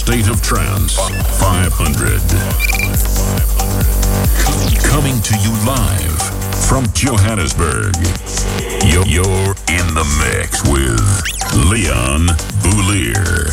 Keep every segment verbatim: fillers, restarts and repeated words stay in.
State of Trance five hundred. Coming to you live from Johannesburg. You're, you're in the mix with Leon Boulier.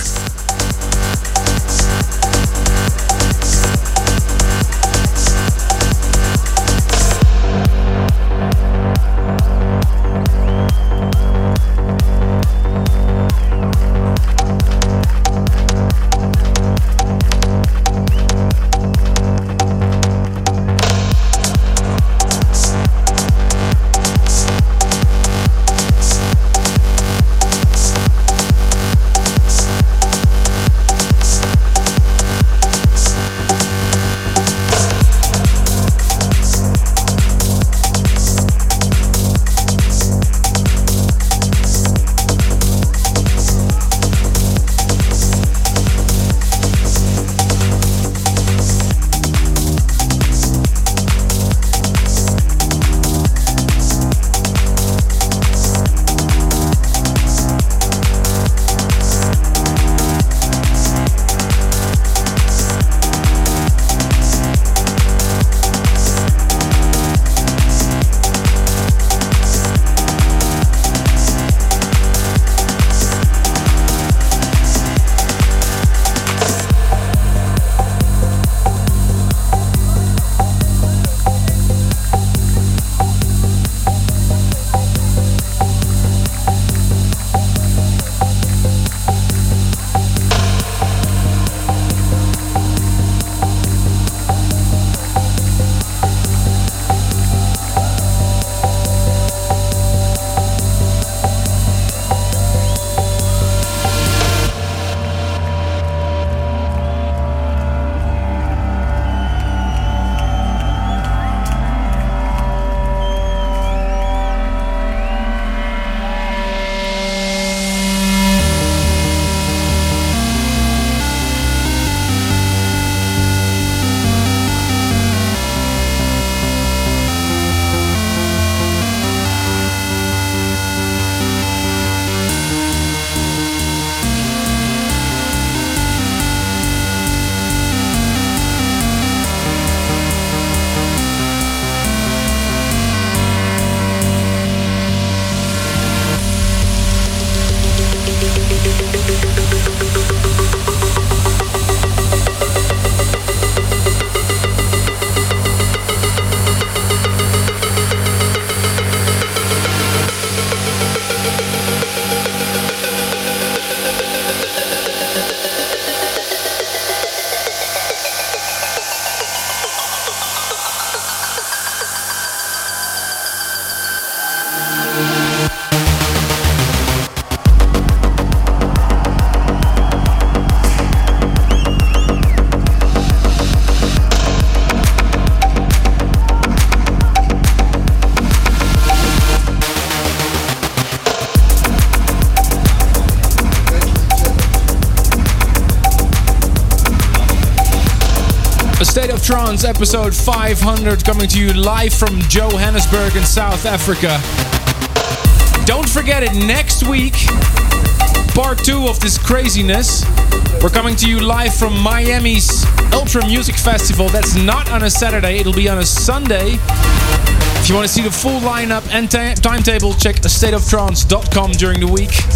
State of Trance episode five hundred coming to you live from Johannesburg in South Africa. Don't forget it, next week, part two of this craziness. We're coming to you live from Miami's Ultra Music Festival. That's not on a Saturday, it'll be on a Sunday. If you want to see the full lineup and ta- timetable, check state of trance dot com during the week.